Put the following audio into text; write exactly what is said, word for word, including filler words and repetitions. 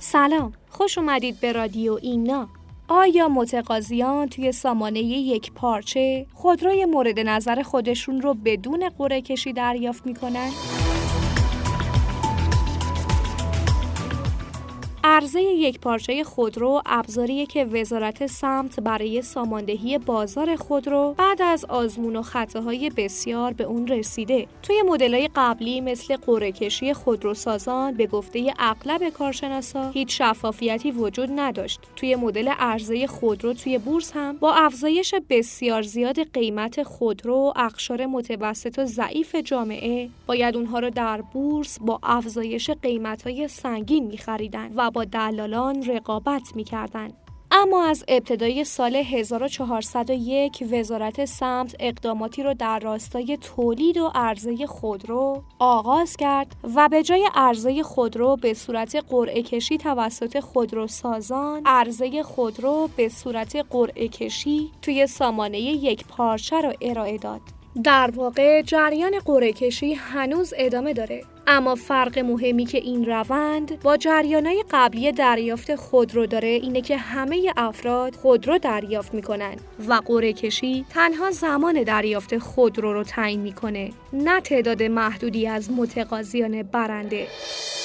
سلام، خوش اومدید به رادیو اینا. آیا متقاضیان توی سامانه یک پارچه خودروی مورد نظر خودشون رو بدون قرعه کشی دریافت میکنن؟ عرضه یک پارچه خودرو ابزاریه که وزارت سمت برای ساماندهی بازار خودرو بعد از آزمون و خطاهای بسیار به اون رسیده. توی مدل‌های قبلی مثل قرعه کشی خودروسازان به گفته اغلب کارشناسا هیچ شفافیتی وجود نداشت. توی مدل عرضه خودرو توی بورس هم با افزایش بسیار زیاد قیمت خودرو، اقشار متوسط و ضعیف جامعه باید اونها رو در بورس با افزایش قیمت‌های سنگین می‌خریدن و با دلالان رقابت می‌کردند. اما از ابتدای سال هزار و چهارصد و یک وزارت سمت اقداماتی رو در راستای تولید و عرضه خودرو آغاز کرد و به جای عرضه خودرو به صورت قرعه کشی توسط خودروسازان، عرضه خودرو به صورت قرعه کشی توی سامانه یک پارچه رو ارائه داد. در واقع جریان قرعه کشی هنوز ادامه داره، اما فرق مهمی که این روند با جریان‌های قبلی دریافت خودرو داره اینه که همه افراد خودرو دریافت میکنن و قرعه کشی تنها زمان دریافت خودرو رو تعیین میکنه، نه تعداد محدودی از متقاضیان برنده.